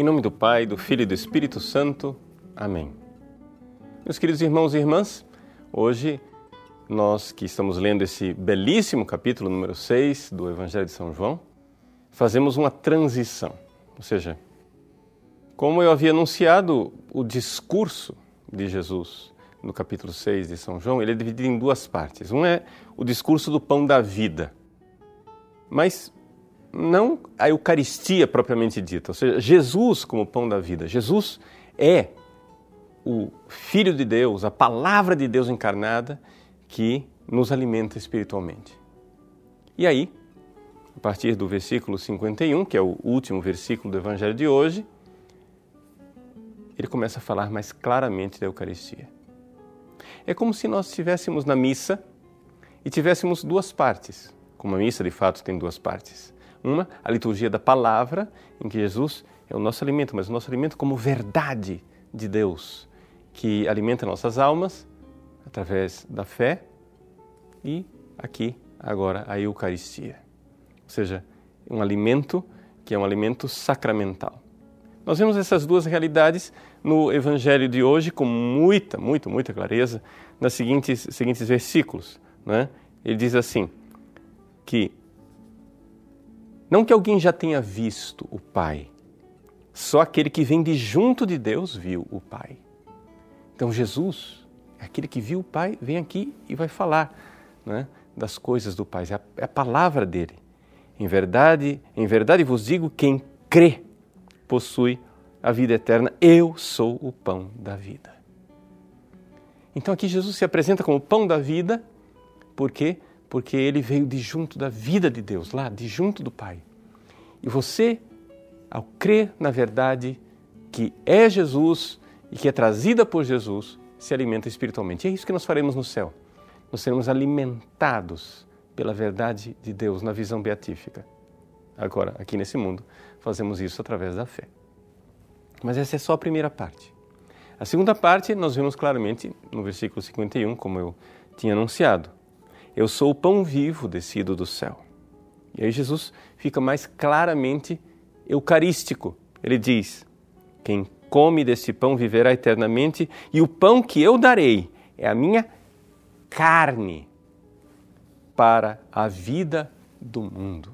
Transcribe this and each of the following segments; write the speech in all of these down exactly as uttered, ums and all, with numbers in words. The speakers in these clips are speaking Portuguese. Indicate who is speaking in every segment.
Speaker 1: nome do Pai, do Filho e do Espírito Santo. Amém. Meus queridos irmãos e irmãs, hoje nós que estamos lendo esse belíssimo capítulo número seis do Evangelho de São João, fazemos uma transição. Ou seja, como eu havia anunciado, o discurso de Jesus no capítulo seis de São João, ele é dividido em duas partes. Um é o discurso do pão da vida, mas não a Eucaristia propriamente dita, ou seja, Jesus como pão da vida. Jesus é o Filho de Deus, a Palavra de Deus encarnada que nos alimenta espiritualmente. E aí, a partir do versículo cinquenta e um, que é o último versículo do Evangelho de hoje, ele começa a falar mais claramente da Eucaristia. É como se nós estivéssemos na missa e tivéssemos duas partes, como a missa de fato tem duas partes. Uma, a liturgia da palavra, em que Jesus é o nosso alimento, mas o nosso alimento como verdade de Deus, que alimenta nossas almas através da fé, e aqui, agora, a Eucaristia. Ou seja, um alimento que é um alimento sacramental. Nós vemos essas duas realidades no Evangelho de hoje com muita, muita, muita clareza nos seguintes, seguintes versículos, né? Ele diz assim, que não que alguém já tenha visto o Pai, só aquele que vem de junto de Deus viu o Pai. Então Jesus, aquele que viu o Pai, vem aqui e vai falar, né, das coisas do Pai, é a, é a palavra dele. Em verdade, em verdade vos digo, quem crê possui a vida eterna. Eu sou o pão da vida. Então aqui Jesus se apresenta como o pão da vida, por quê? Porque ele veio de junto da vida de Deus, lá de junto do Pai. E você, ao crer na verdade que é Jesus e que é trazida por Jesus, se alimenta espiritualmente. E é isso que nós faremos no céu. Nós seremos alimentados pela verdade de Deus na visão beatífica. Agora, aqui nesse mundo, fazemos isso através da fé. Mas essa é só a primeira parte. A segunda parte nós vemos claramente no versículo cinquenta e um, como eu tinha anunciado. Eu sou o pão vivo descido do céu. E aí Jesus fica mais claramente eucarístico. Ele diz, quem come desse pão viverá eternamente, e o pão que eu darei é a minha carne para a vida do mundo.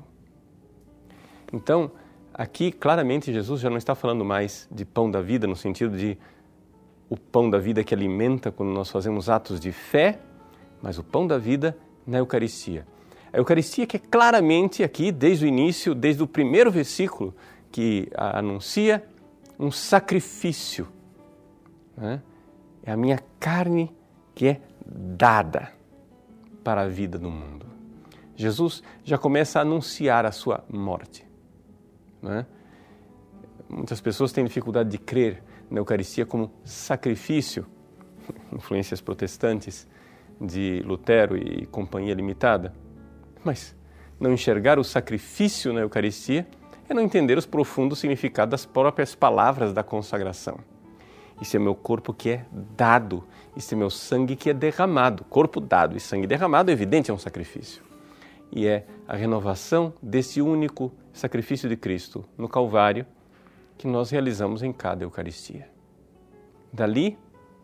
Speaker 1: Então, aqui claramente Jesus já não está falando mais de pão da vida, no sentido de o pão da vida que alimenta quando nós fazemos atos de fé, mas o pão da vida na Eucaristia. A Eucaristia que é claramente aqui, desde o início, desde o primeiro versículo que anuncia um sacrifício, né? É a minha carne que é dada para a vida do mundo. Jesus já começa a anunciar a sua morte, né? Muitas pessoas têm dificuldade de crer na Eucaristia como sacrifício, influências protestantes de Lutero e companhia limitada, mas não enxergar o sacrifício na Eucaristia é não entender os profundos significados das próprias palavras da consagração. Isso é meu corpo que é dado, isso é meu sangue que é derramado. Corpo dado e sangue derramado, é evidente, é um sacrifício. E é a renovação desse único sacrifício de Cristo no Calvário que nós realizamos em cada Eucaristia. Dali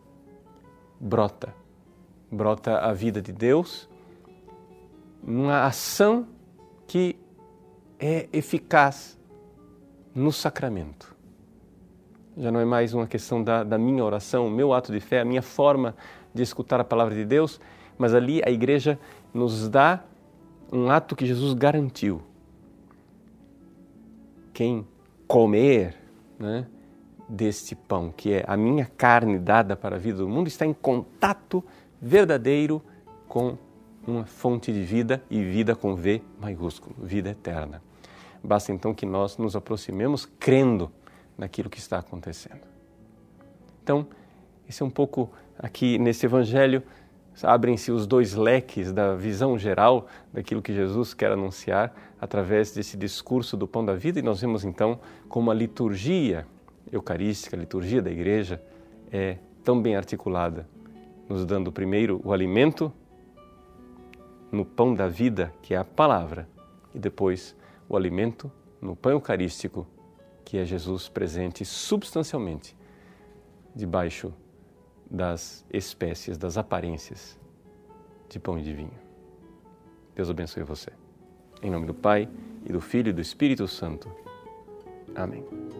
Speaker 1: brota, brota a vida de Deus, uma ação que é eficaz no sacramento. Já não é mais uma questão da, da minha oração, o meu ato de fé, a minha forma de escutar a palavra de Deus, mas ali a Igreja nos dá um ato que Jesus garantiu. Quem comer, né, deste pão, que é a minha carne dada para a vida do mundo, está em contato verdadeiro com uma fonte de vida, e vida com V maiúsculo, vida eterna. Basta então que nós nos aproximemos crendo naquilo que está acontecendo. Então, esse é um pouco aqui nesse Evangelho, abrem-se os dois leques da visão geral daquilo que Jesus quer anunciar através desse discurso do pão da vida, e nós vemos então como a liturgia eucarística, a liturgia da Igreja é tão bem articulada, nos dando primeiro o alimento no pão da vida, que é a palavra, e depois o alimento no pão eucarístico, que é Jesus presente substancialmente debaixo das espécies, das aparências de pão e de vinho. Deus abençoe você. Em nome do Pai, e do Filho e do Espírito Santo. Amém.